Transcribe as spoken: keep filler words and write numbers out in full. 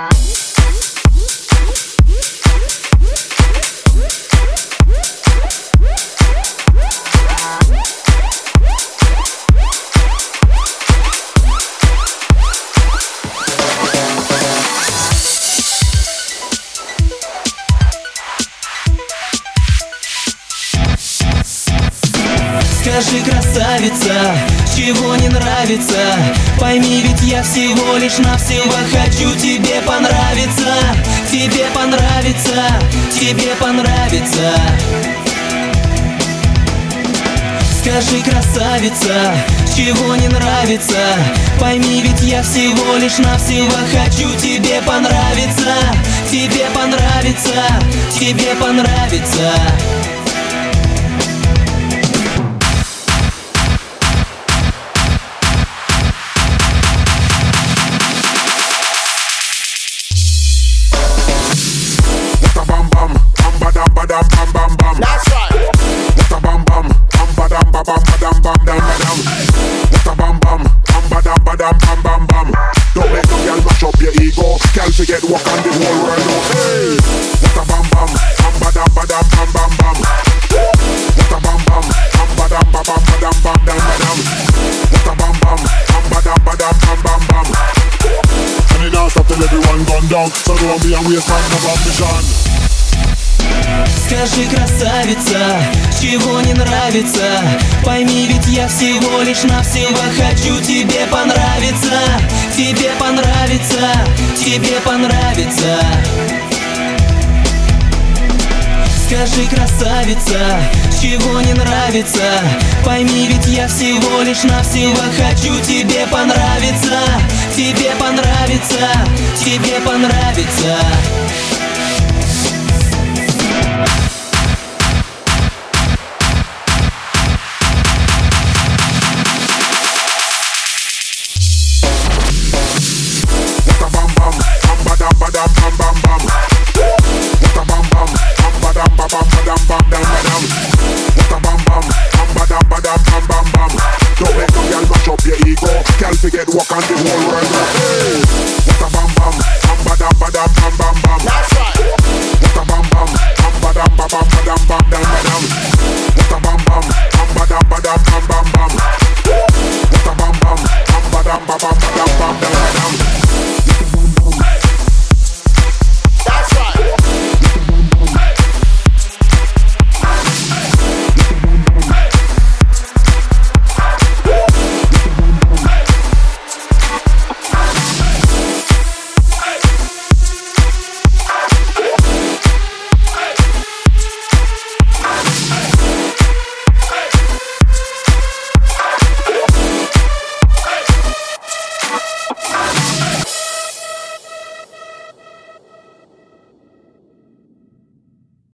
Скажи, красавица, чего не нравится? Пойми, ведь я всего лишь навсего хочу тебе понравиться. Тебе понравится, тебе понравится. Скажи, красавица, чего не нравится? Пойми, ведь я всего лишь навсего хочу тебе понравиться. Тебе понравится, тебе понравится. Bam bam bam bam. That's right. What a bam bam, bam ba dam ba bam ba dam bam dam ba dam. What a bam bam, bam ba dam ba dam bam bam bam. Don't make no girl mash up your ego. Girl forget walk on the whole world out. Hey. What a bam bam, bam ba dam ba dam bam bam bam. What a bam bam, bam ba dam ba bam ba dam bam dam ba dam. What a bam bam, bam ba dam ba dam bam bam bam. And it all stop till everyone gone down. So don't be a waste man, no ambition. Скажи, красавица, чего не нравится? Пойми, ведь я всего лишь навсего хочу тебе понравиться. Тебе понравится, тебе понравится. Скажи, красавица, чего не нравится? Пойми, ведь я всего лишь навсего хочу тебе понравиться. Тебе понравится, тебе понравится.